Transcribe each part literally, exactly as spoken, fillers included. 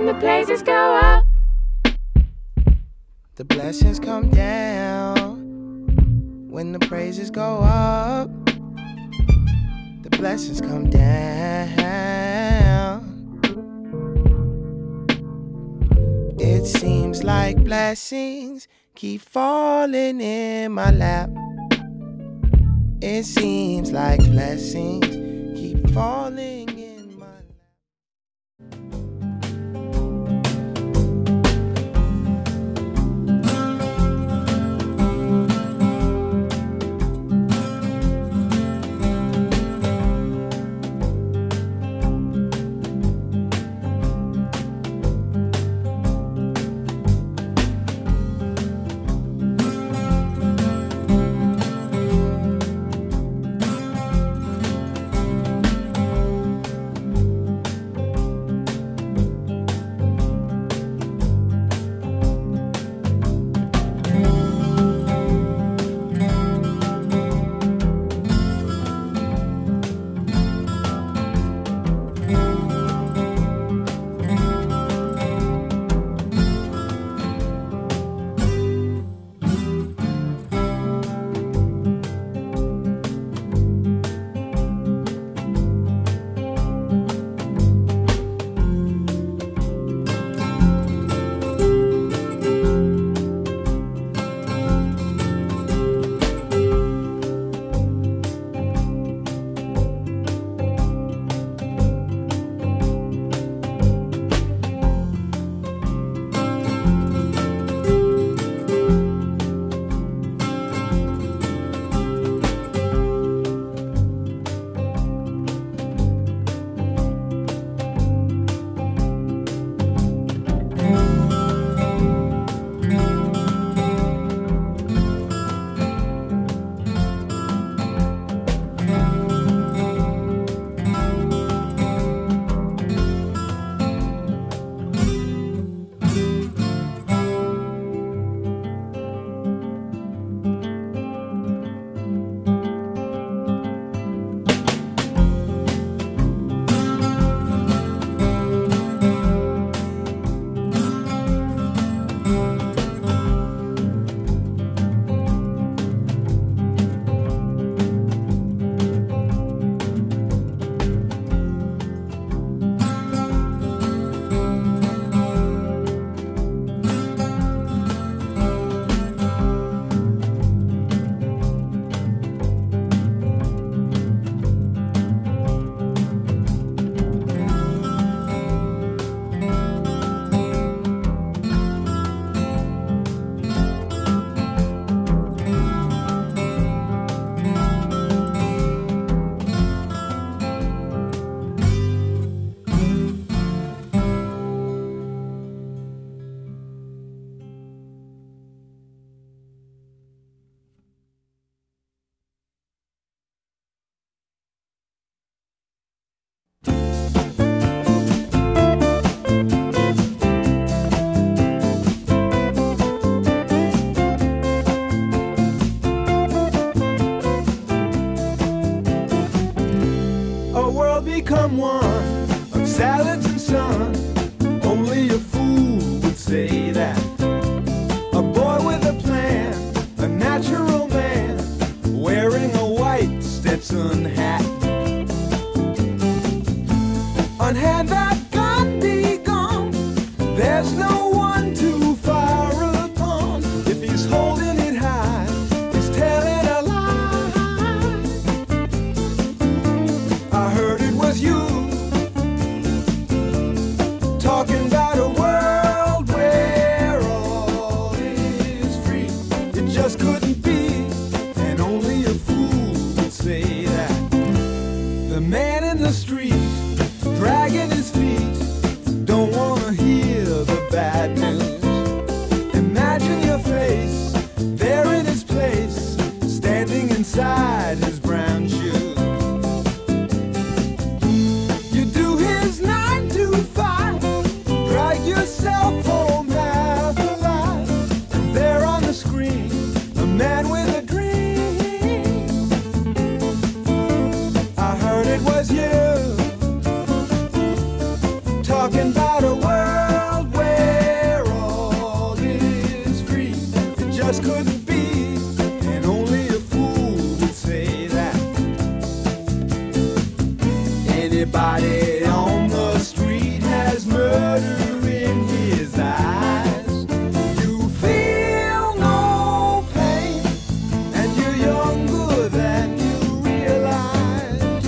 the praises go up, the blessings come down. When the praises go up, the blessings come down. It seems like blessings keep falling in my lap. It seems like blessings keep falling in my lap. just couldn't be, and only a fool would say that. Anybody on the street has murder in his eyes. You feel no pain, and you're younger than you realize.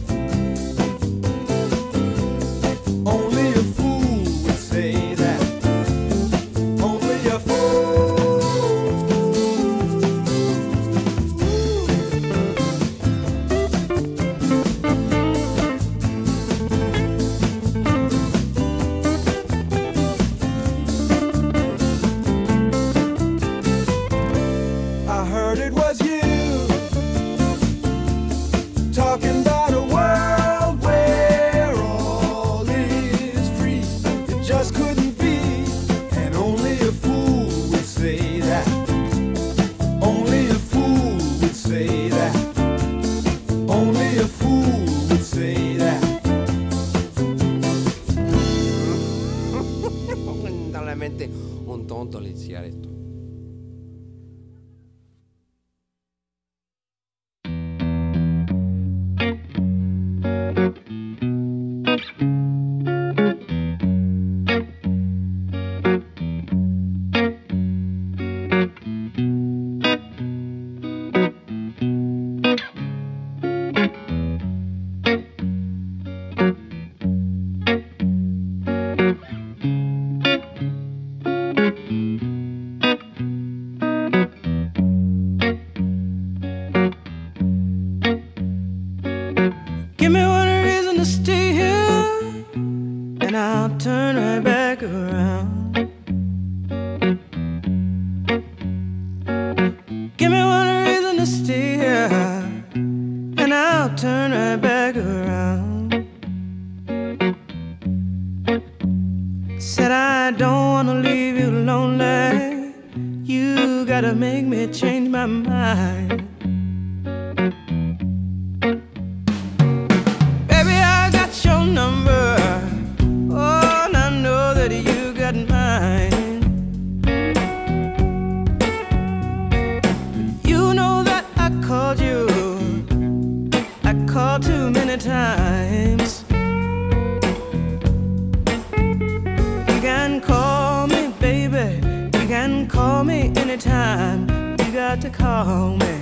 Only a fool would say that. Only a fool. I heard it was you talking about a world where all is free. It just couldn't be, and only a fool would say that. Only a fool would say that. Only a fool would say that. Totalmente un tonto iniziare esto. Give me one reason to stay here, and I'll turn right back around. Give me one reason to stay here, and I'll turn right back around. Said I don't wanna leave you lonely. You gotta make me change my mind. Your number, oh, and I know that you got mine. You know that I called you, I called too many times. You can call me, baby, you can call me anytime. You got to call me.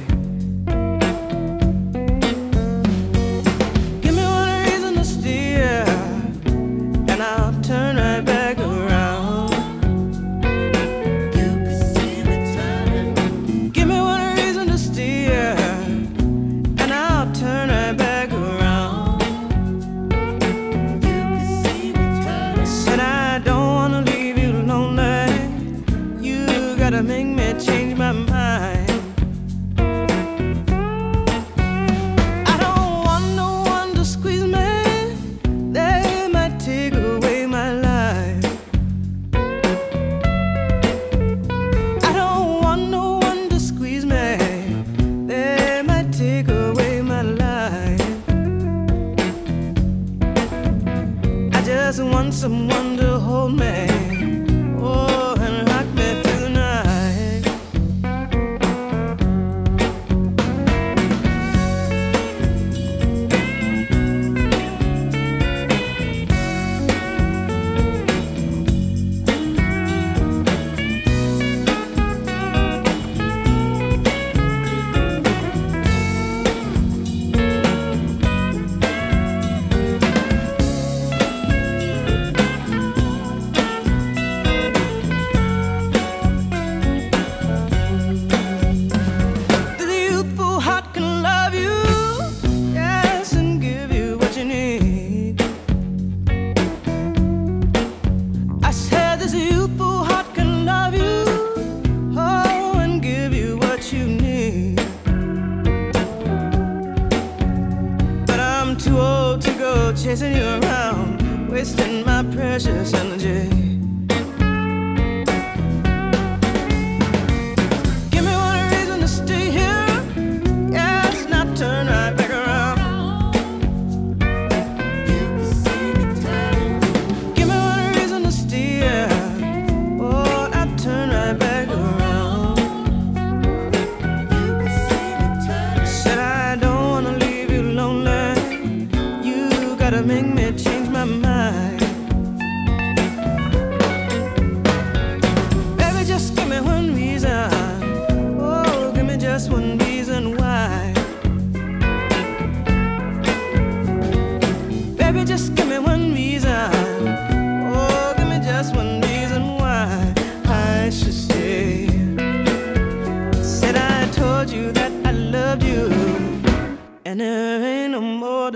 Turn right back around. You can see me turning. Give me one reason to steer, and I'll turn right back around. You can see me turning. Said I don't wanna leave you lonely. You gotta make me change my mind. I don't want no one to squeeze me. They might take away. I want someone to hold me, oh, and rock me through the night.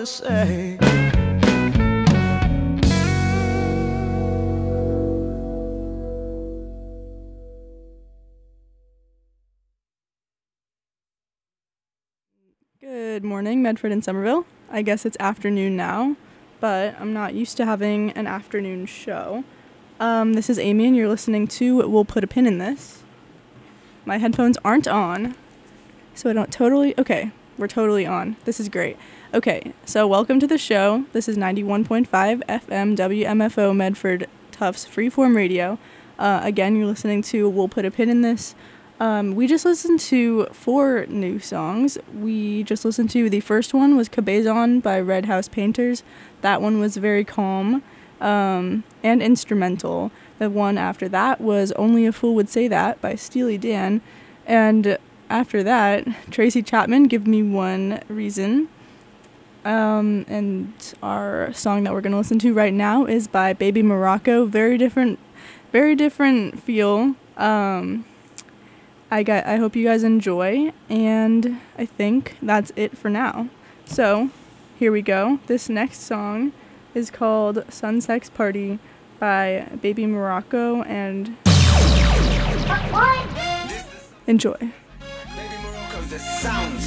say. Good morning, Medford and Somerville. I guess it's afternoon now, but I'm not used to having an afternoon show. Um, this is Amy, and you're listening to We'll Put a Pin in This. My headphones aren't on, so I don't totally... Okay, we're totally on. This is great. Okay, so welcome to the show. This is ninety-one point five F M W M F O Medford Tufts Freeform Radio. Uh, again, you're listening to We'll Put a Pin in This. Um, we just listened to four new songs. We just listened to, the first one was Cabezon by Red House Painters. That one was very calm um, and instrumental. The one after that was Only a Fool Would Say That by Steely Dan. And after that, Tracy Chapman, Give Me One Reason. Um, and our song that we're going to listen to right now is by Baby Morocco. Very different, very different feel. Um... I got. I hope you guys enjoy, and I think that's it for now. So, here we go. This next song is called Sun Sex Party by Baby Morocco, and enjoy. Baby Morocco, the sound.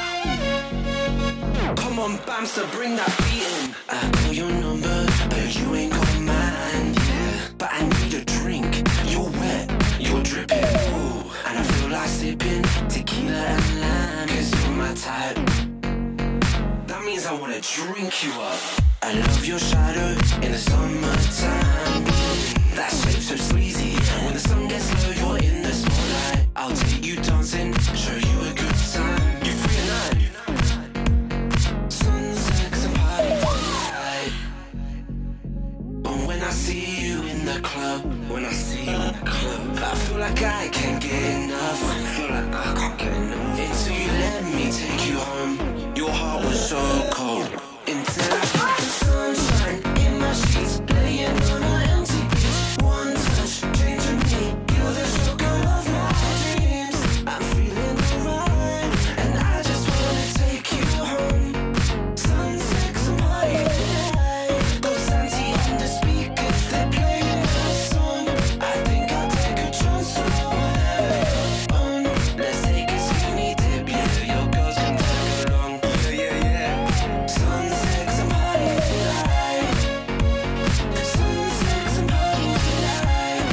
Come on, Bamster, bring that beat in. I call your number, but you ain't got mine, yeah. But I need a drink. You're wet, you're dripping, ooh. And I feel like sipping tequila and lime. Cause you're my type. That means I wanna drink you up. I love your shadow in the summertime. That shape so sleazy. When the sun gets low, you're in the spotlight. I'll take you dancing, show you a good time. You free at night. Sun, sex and party tonight. But when I see you in the club, when I see you in the club, I feel like I can't get enough. I feel like I can't get enough. Until you let me take you home. Your heart was so cold. Until I felt the sunshine in my sheets, laying on an empty beach. One touch changing me. You're the sugar of my dreams. I'm feeling alright, and I just wanna take you home. Sun, sex, and party tonight. Go Santi on the speakers, they're playing a song. I think I'll take a chance on whatever on. Let's take a skinny dip, yeah. Your girls can tag along. Yeah, yeah, yeah. Sun, sex, and party tonight. Sun, sex, and party tonight.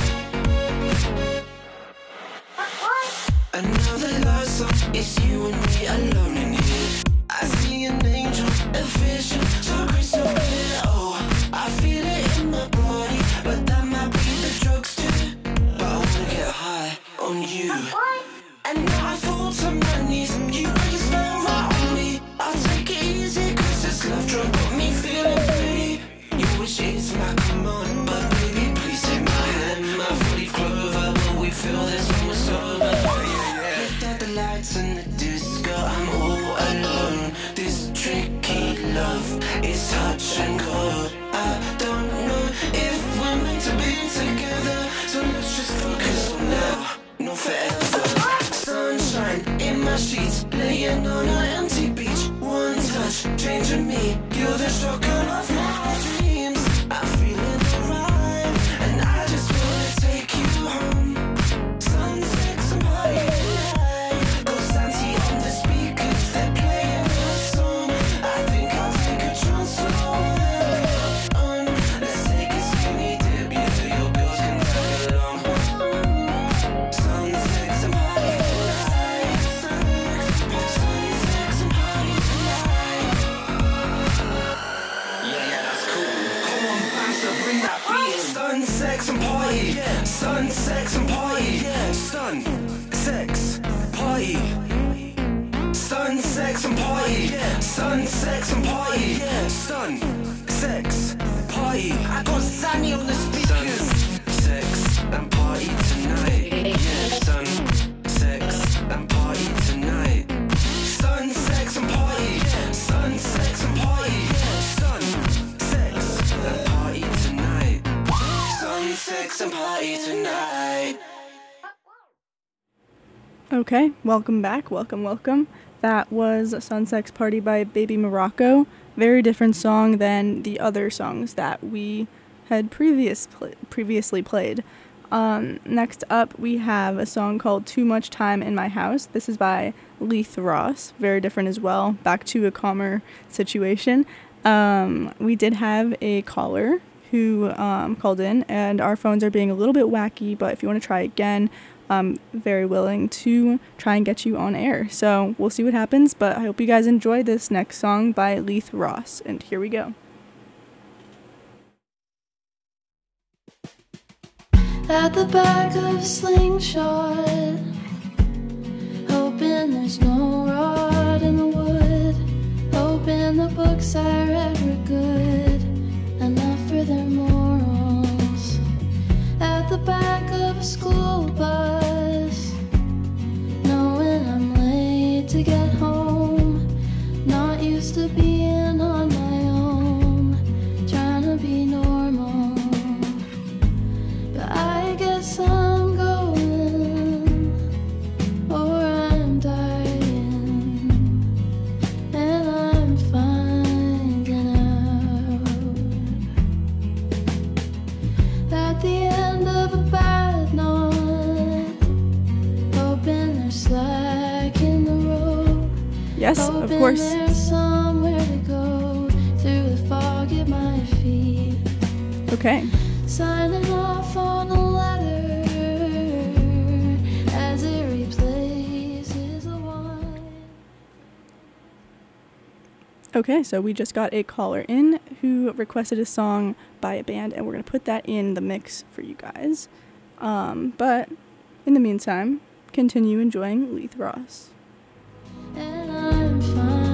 Another love song, it's you and me alone in here. I see an angel, a vision, so crystal clear. Oh, I feel it in my body, but that might be the drugs too. But I wanna get high on you. And now I fall to my knees. You really smell right on me. I'll take it easy, cause this love drug got me feeling pretty. You wish it's my command, but baby, please take my hand. My four-leaf clover, but we feel this when we're sober. Look at the lights and the disco, I'm all alone. This tricky love is touch and go. I don't know if we're meant to be together, so let's just focus on now, not forever. Sunshine in my sheets, laying on an empty beach. One touch changing me. You're the sugar of my dreams. I'm feeling alright, and I just wanna take you home. Sun, sex, and party tonight. Go Santi on the speakers, they're playing a song. I think I'll take a chance on whatever on. Let's take a skinny dip, yeah. Your girls can tag along. Sun, sex, and party tonight. Sun, sex, and party tonight. Yeah, yeah, that's cool. Come on, Bamster, bring that beat in. Sun, sex, and party. Sun, sex, and party. Sun, sex, party. Sun, sex, and party. Sun, sex, and party. Sun, sex, party. I got Zanny on the speakers. Sun, sex, and party tonight. Yeah, sun, sex, and party tonight. Sun, sex, and party. Sun, sex, and party. Sun, sex, and party tonight. Sun, sex, and party tonight. Okay, welcome back. Welcome, welcome. That was Sun Sex Party by Baby Morocco. very different song than the other songs that we had previous pl- previously played. Um, next up, we have a song called Too Much Time in My House. This is by Leith Ross. Very different as well. Back to a calmer situation. Um, we did have a caller who um, called in, and our phones are being a little bit wacky, but if you want to try again, I'm very willing to try and get you on air. So we'll see what happens, but I hope you guys enjoy this next song by Leith Ross, and here we go. At the back of a slingshot, hoping there's no rot in the wood, hoping the books I read were good enough for their morals. At the back of a school bus, knowing I'm late to get home, not used to being on my own, trying to be normal. I guess I'm going, or I'm dying, and I'm finding out. At the end of a bad knot, hoping there's slack in the rope. Yes, of hoping course. There's somewhere to go through the fog at my feet. Okay. Signing off on a letter as it replaces the one. Okay, so we just got a caller in who requested a song by a band, and we're going to put that in the mix for you guys. Um, but in the meantime, continue enjoying Leith Ross. And I'm finding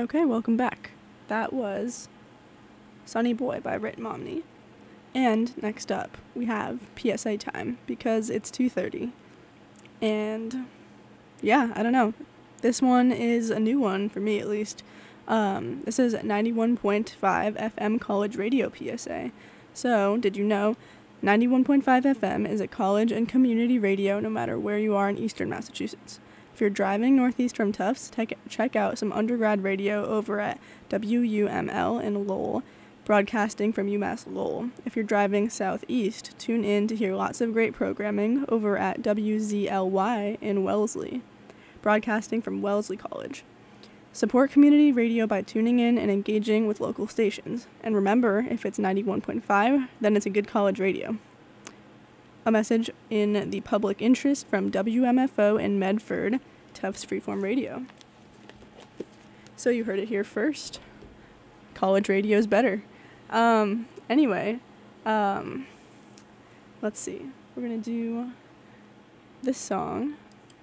Okay, welcome back. That was Sunny Boy by Rit Momney. And next up, we have P S A time because it's two thirty. And yeah, I don't know. This one is a new one for me at least. Um, this is ninety-one point five F M college radio P S A. So, did you know ninety-one point five F M is a college and community radio no matter where you are in eastern Massachusetts. If you're driving northeast from Tufts, tech, check out some undergrad radio over at W U M L in Lowell, broadcasting from UMass Lowell. If you're driving southeast, tune in to hear lots of great programming over at W Z L Y in Wellesley, broadcasting from Wellesley College. Support community radio by tuning in and engaging with local stations. And remember, if it's ninety-one point five, then it's a good college radio. A message in the public interest from W M F O in Medford, Tufts Freeform Radio. So you heard it here first. College radio is better. Um, anyway, um, let's see. We're going to do this song.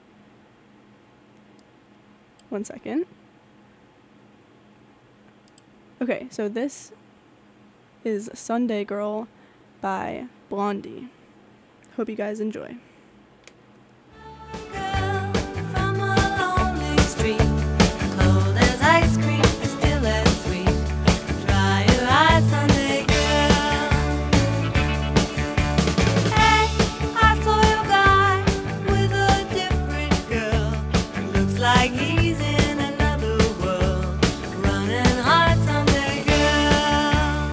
One second. Okay, so this is Sunday Girl by Blondie. Hope you guys enjoy. Girl from a lonely street, cold as ice cream, still as sweet. Dry your eyes, Sunday girl. Hey, I saw your guy with a different girl. Looks like he's in another world, running hard, Sunday girl.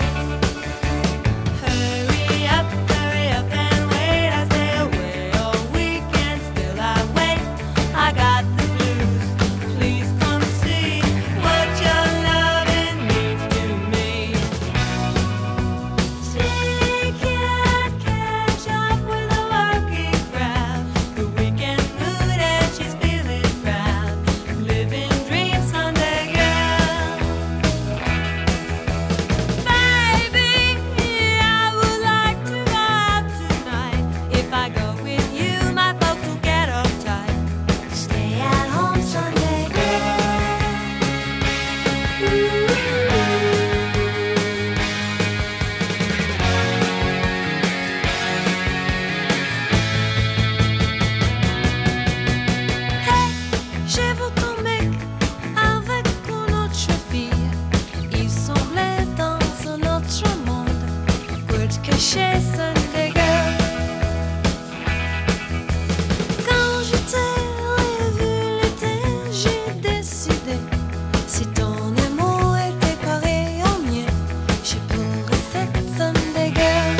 Hurry up, hurry up and wait. I stay away all weekend, still I wait. I got the blues. Please come see what your loving means to me. She can't catch up with the working crowd. The weekend mood and she's feeling proud. Living dreams, Sunday girl. Baby, I would like to go out tonight. If I go with you, my folks will get uptight. Stay at home, Sunday girl. Hey, j'ai vu ton mec avec une autre fille. Ils semblaient dans un autre monde. Good caché, Sunday girl. Quand je t'ai revu l'été, j'ai décidé. Si ton amour était pareil au mien, je pourrais cette Sunday girl.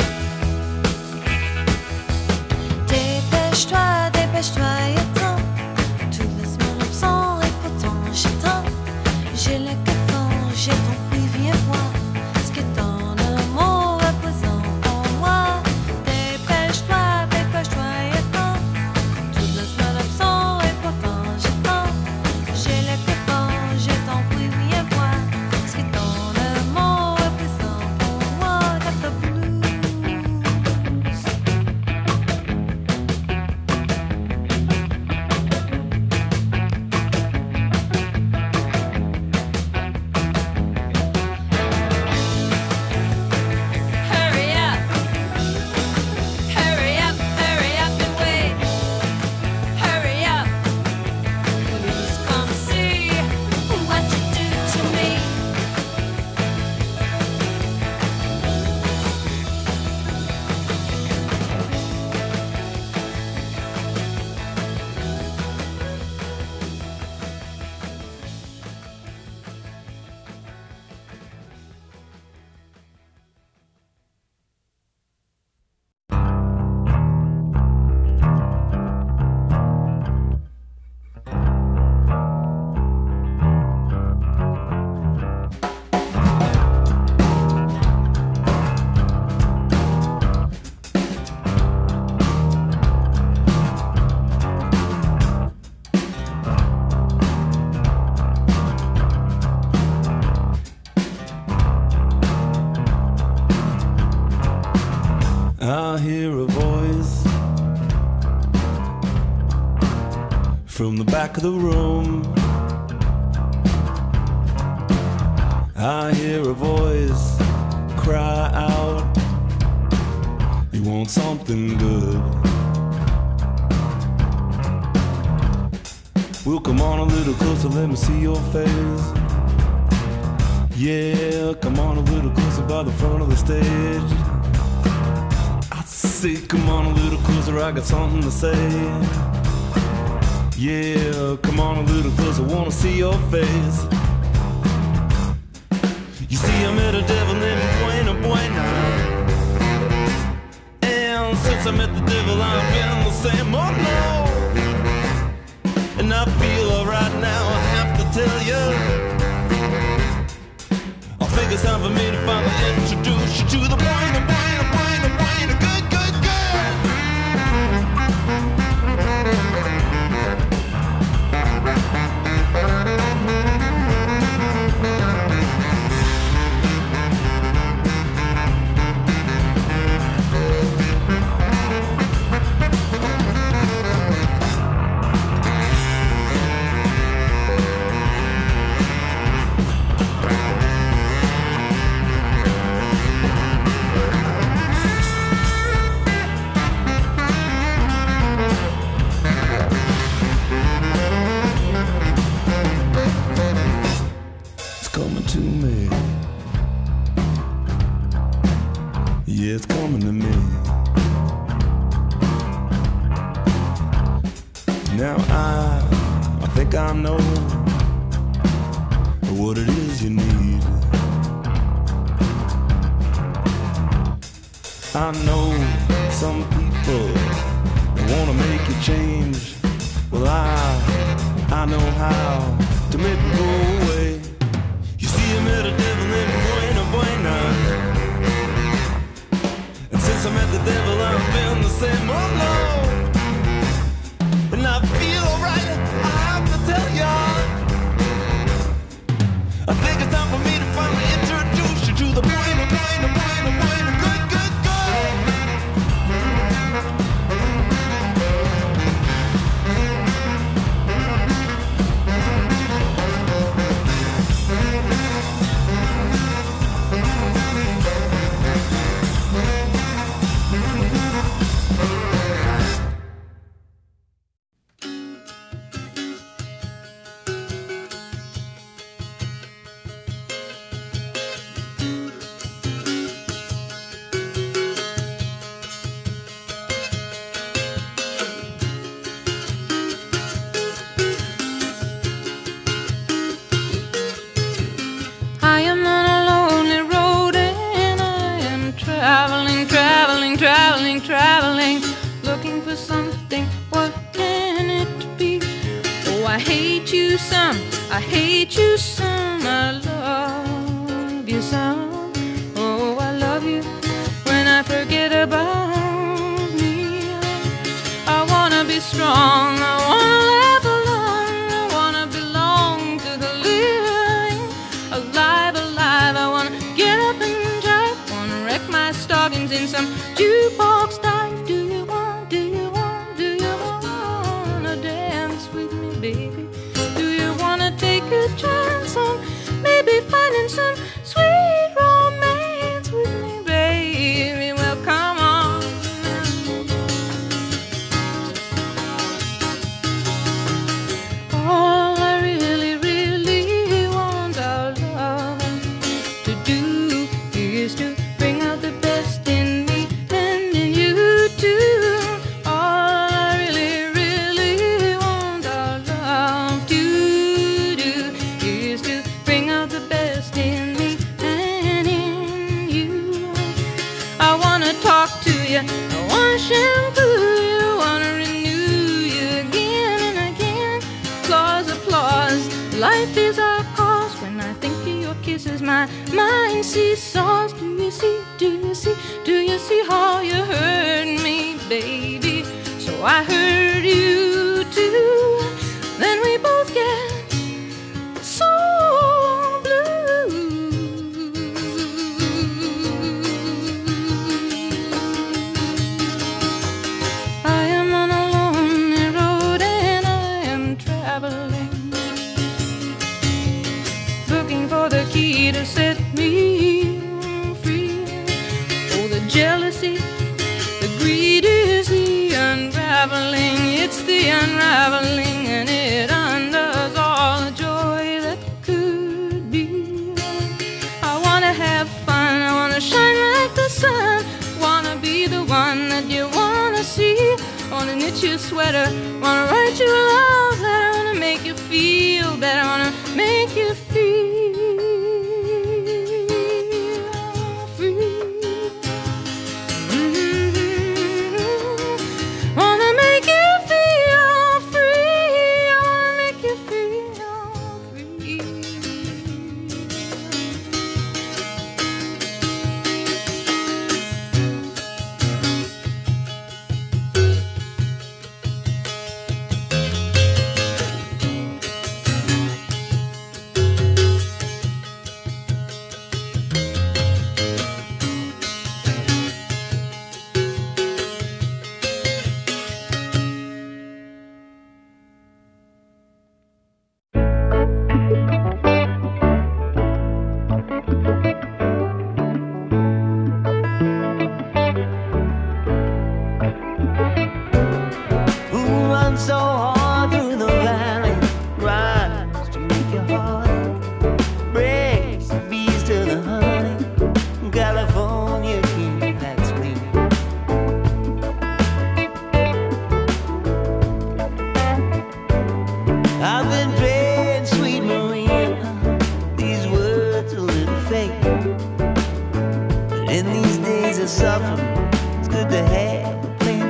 Dépêche-toi, dépêche-toi et attends. Tout laisse-moi l'absent et pourtant j'attends. J'ai le cafard, j'ai ton prix, viens voir ce que ton amour représente pour moi. Dépêche-toi, dépêche-toi et attends. Tout laisse-moi l'absent et pourtant j'attends. J'ai le cafard, j'ai ton prix, viens voir ce que ton amour représente pour moi. Got the blues. Hurry up, hurry up, hurry up and wait. Hurry up, please come see what you do to me. I hear a voice from the back of the room. I hear a voice cry out, you want something good. Well, come on a little closer, let me see your face. Yeah, come on a little closer by the front of the stage. I say, come on a little closer, I got something to say. Yeah, come on a little closer, wanna see your face. You see, I met a devil named Buena Buena, and since I met the devil, I've been the same. Oh no, and I feel alright now, I have to tell you, I think it's time for me to finally introduce you to the Buena Buena Buena Buena good, good, good. Yeah, it's coming to me. Now I, I think I know what it is you need. I know some people wanna make you change. Well, I, I know how to make it go away. You see, I met a devil named Buena Buena, and since I met the devil, I've been the same. Oh no, and I feel alright, I have to tell ya, I think it's time for me to finally introduce you to the Buena Buena Buena Buena good, good, good. I am on a lonely road and I am traveling, traveling, traveling, traveling, looking for something. What can it be? Oh, I hate you some, I hate you some, I love you some. Oh, I love you when I forget about me. I wanna be strong, I wanna live alone, I wanna belong to the living. Alive, alive, I wanna get up and drive, wanna wreck my stockings in some jukebox dive. Do you want, do you want, do you wanna dance with me, baby? Do you wanna take a chance on maybe finding some sweet romance with me, baby? Well, come on. All I really, really want our love to do is to bring out the best in me and in you too. All I really, really want our love to do is to bring out the best in me and in you. I wanna talk to you, I wanna shampoo you, I wanna renew you again and again. Applause, applause, life is our cause. When I think of your kisses, my mind seesaws. Do you see, do you see, do you see how you hurt me, baby? So I hurt you too. Then we both get so blue. I am on a lonely road and I am traveling, looking for the key to say you a sweater, wanna write you a love letter, wanna make you feel better, wanna make you feel free. Mm-hmm. Wanna make you feel free, I wanna make you feel free. Who runs so hard through the valley, runs to make your heart ache, breaks the bees to the honey, California king, that's me. I've been praying, sweet Maria, these words a little fake, but in these days of suffering, it's good to have a plan.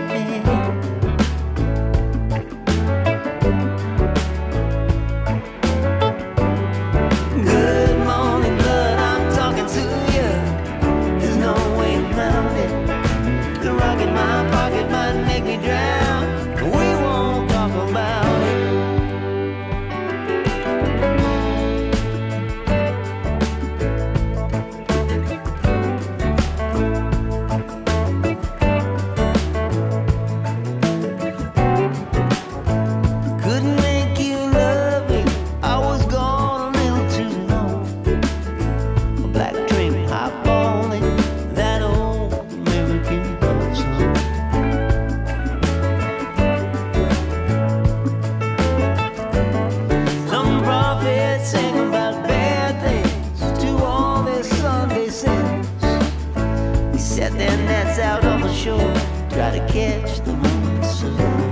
Good morning, blood, I'm talking to you. There's no way around it. The rock in my pocket might make me drown. We won't talk about it. Couldn't make you love me. I was gone a little too long. A black train eyeballing that old American love song. Some prophets sing about bad things to all their Sunday sins. They set their nets out on the shore, try to catch the morning sun.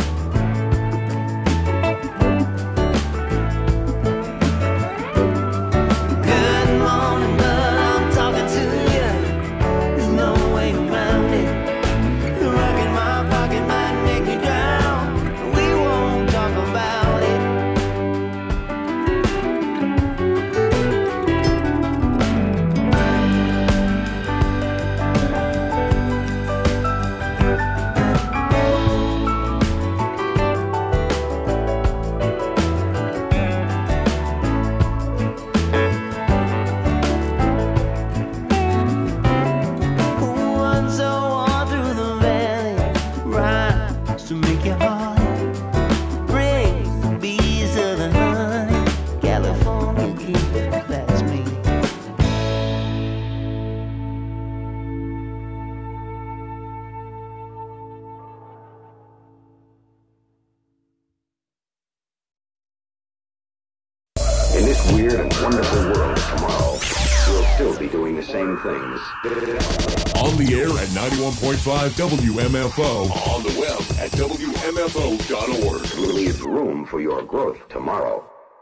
Good morning, blood, I'm talking to you. There's no way around it. The rock in my pocket might make me drown. We won't talk about it. Who runs so hard through the valley, rhymes to make your heart ache, brings the bees to the honey, California king, that's me. In this weird and wonderful world of tomorrow, we'll still be doing the same things. On the air at ninety-one point five W M F O. On the web at W M F O dot org. Leave room for your growth tomorrow.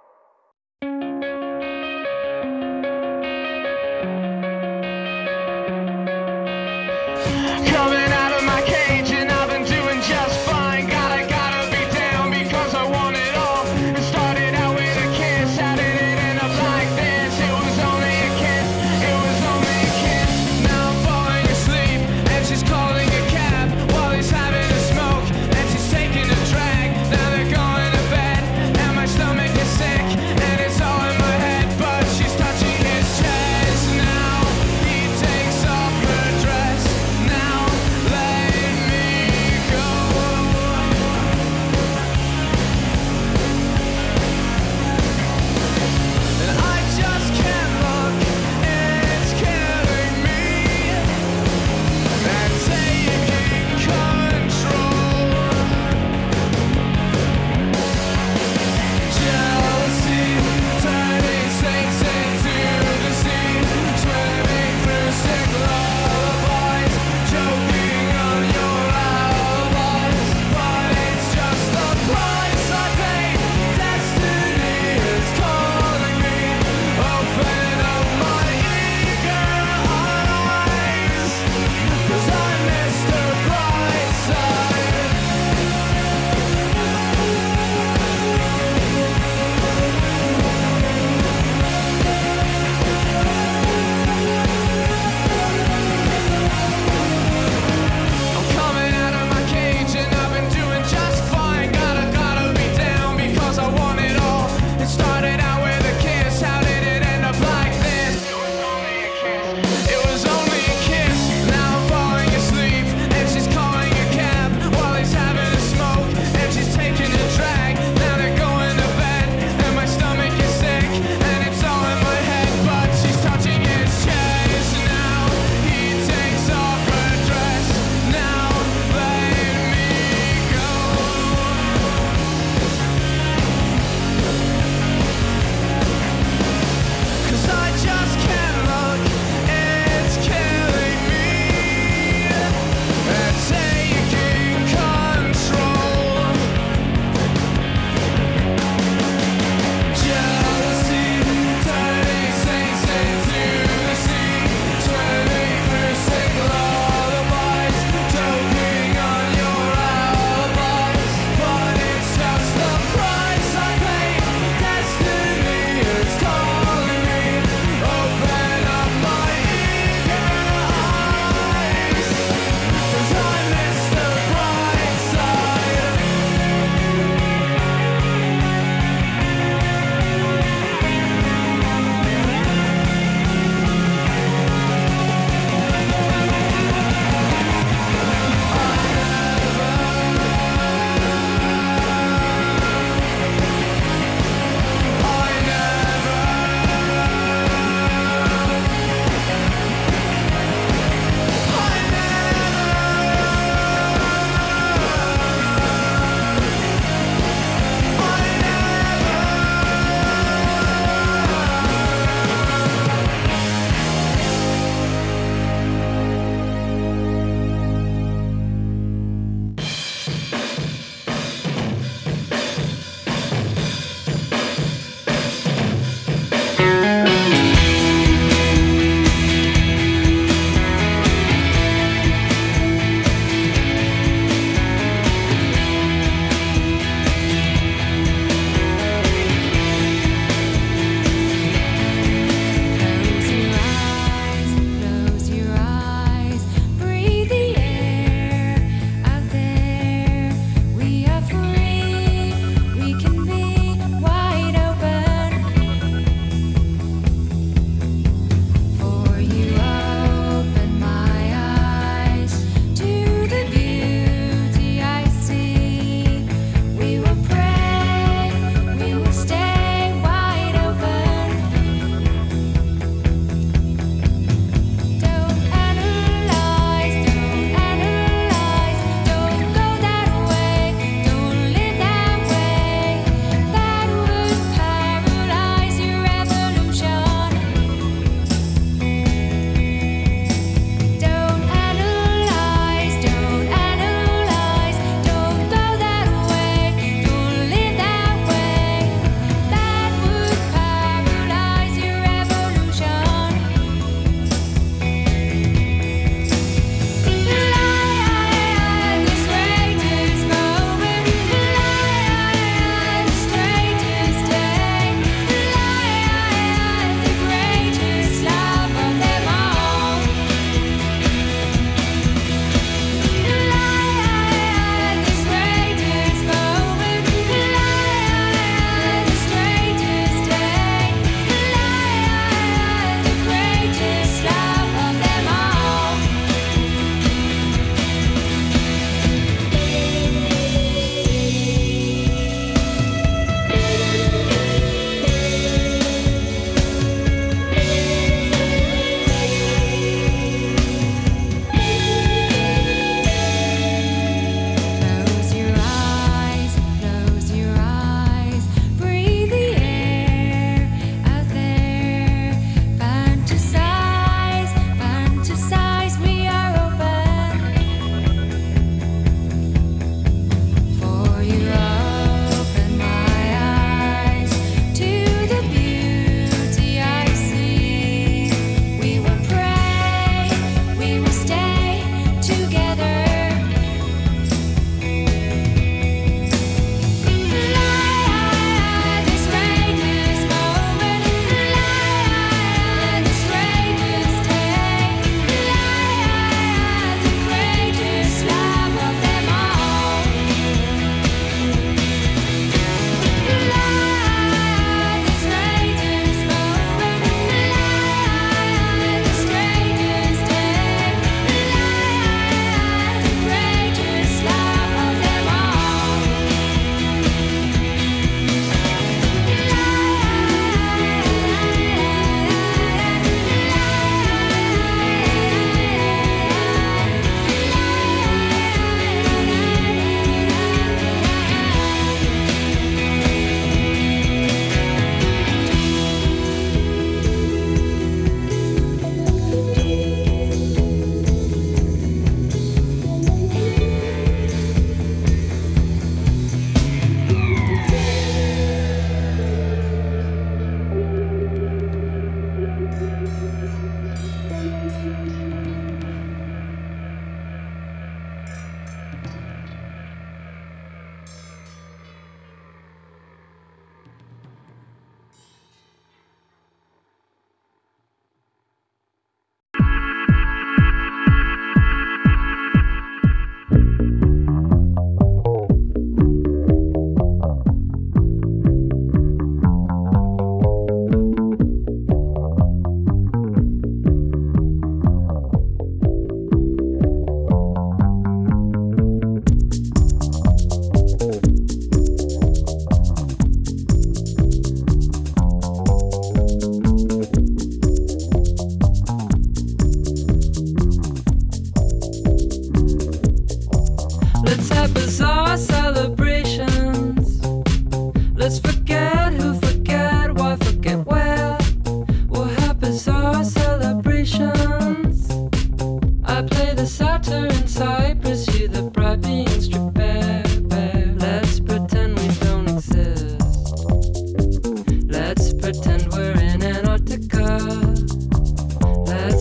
Coming out of my cage and I've been doing just fine. Gotta, gotta be down because I want it all. It started out with a kiss, how did it end up like this? It was only a kiss, it was only a kiss. Now I'm falling asleep and she's calling a cab while he's having a smoke and she's taking a drag. Now they're going to bed and my stomach is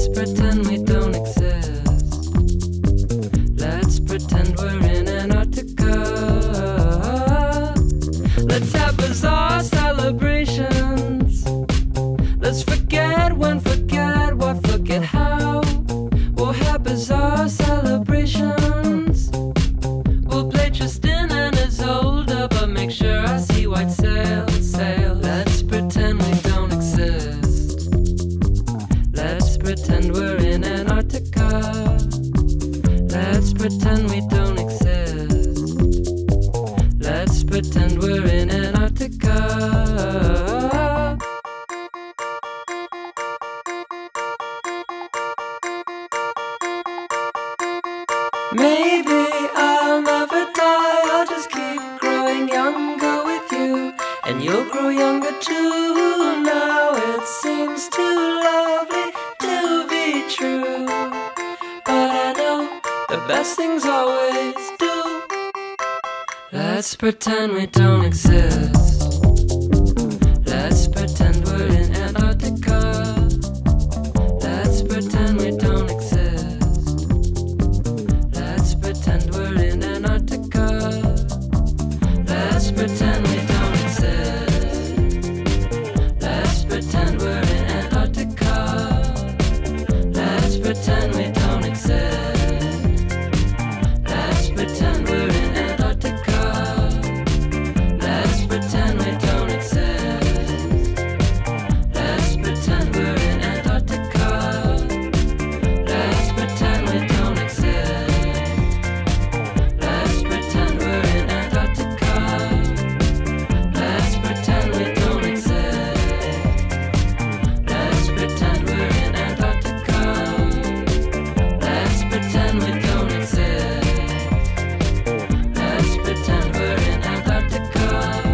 Let's pretend we don't exist. Let's pretend we're in Antarctica. Let's have bizarre celebrations. Let's forget when, forget what, forget how. We'll have bizarre celebrations. We'll play Tristan and Isolde, but make sure I see white sail, sail. Let's pretend we don't exist. Let's pretend we're in Antarctica. Let's pretend we don't exist. Let's pretend we're in Antarctica. Maybe I'll never die, I'll just keep growing younger with you, and you'll grow younger too. Now it seems too lovely to be true, but I know the best things always do. Let's pretend we don't exist. Let's pretend we're in Antarctica. Let's pretend we don't exist. Let's pretend we're in Antarctica. Let's pretend we don't exist. Let's pretend we're in Antarctica. Let's pretend we don't exist. Let's pretend we're in Antarctica. Let's pretend we don't exist. Let's pretend we're in Antarctica. Let's pretend we don't exist. Let's pretend we're in Antarctica. Let's pretend we don't exist. Let's pretend we're in Antarctica. Let's pretend we don't exist. Let's pretend we're in Antarctica.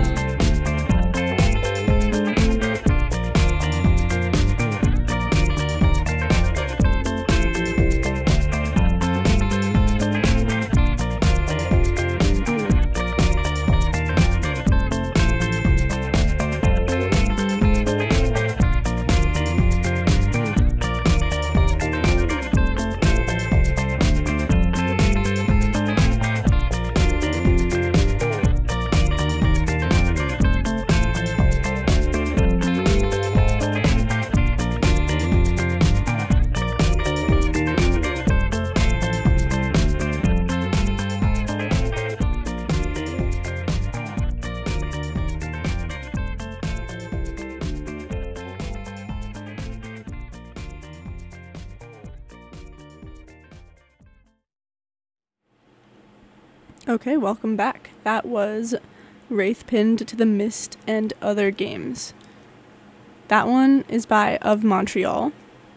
Okay, welcome back. That was Wraith Pinned to the Mist and Other Games. That one is by Of Montreal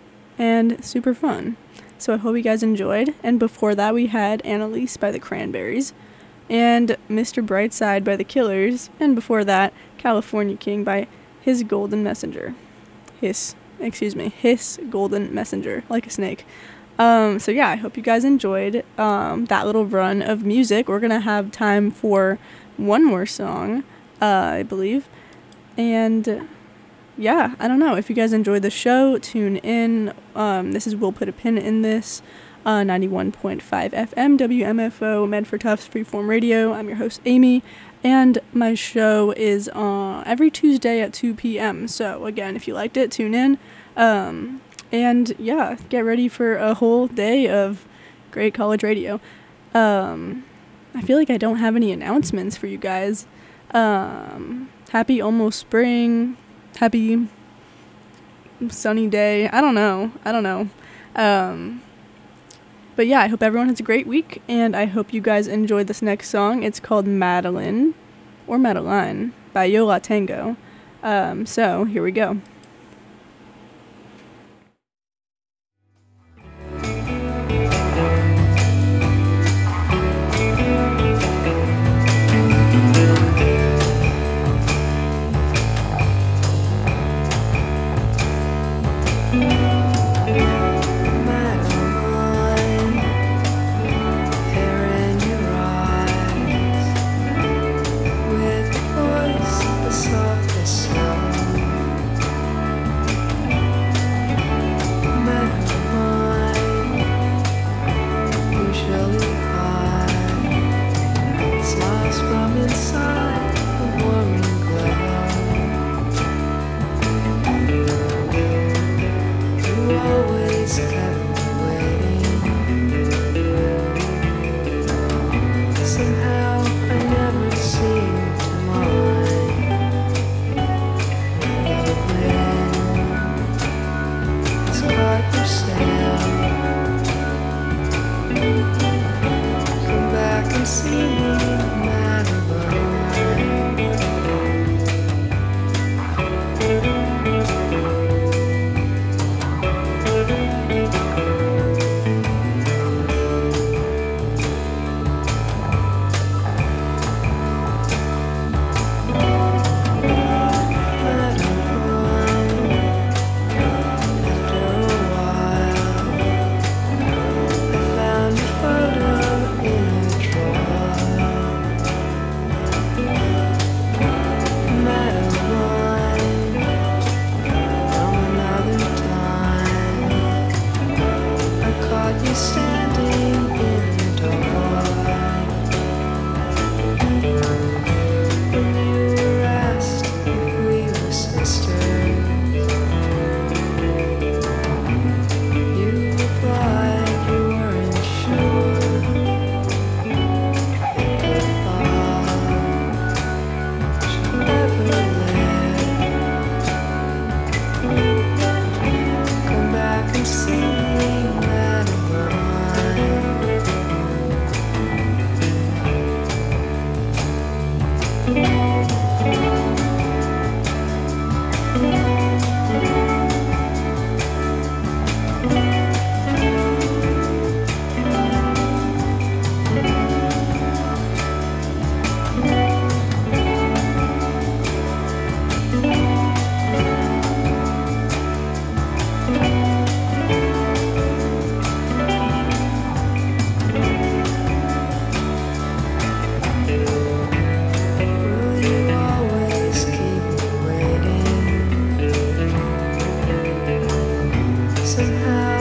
and super fun. So I hope you guys enjoyed. And before that, we had Annalise by the Cranberries and Mister Brightside by the Killers. And before that, California King by His Golden Messenger. His, excuse me, His Golden Messenger, like a snake. Um, so yeah, I hope you guys enjoyed um, that little run of music. We're gonna have time for one more song, uh, I believe. And yeah, I don't know. If you guys enjoyed the show, tune in. Um, this is We'll Put a Pin in This, uh, ninety-one point five F M, W M F O, Medford Tufts Freeform Radio. I'm your host, Amy, and my show is uh, every Tuesday at two p.m. So again, if you liked it, tune in. Um... And yeah, get ready for a whole day of great college radio. Um, I feel like I don't have any announcements for you guys. Um, happy almost spring. Happy sunny day. I don't know. I don't know. Um, but yeah, I hope everyone has a great week. And I hope you guys enjoyed this next song. It's called Madeline, or Madeline, by Yo La Tengo. Um, so here we go. Softest sound. caught yourself. Come back and see me, Madeline. Somehow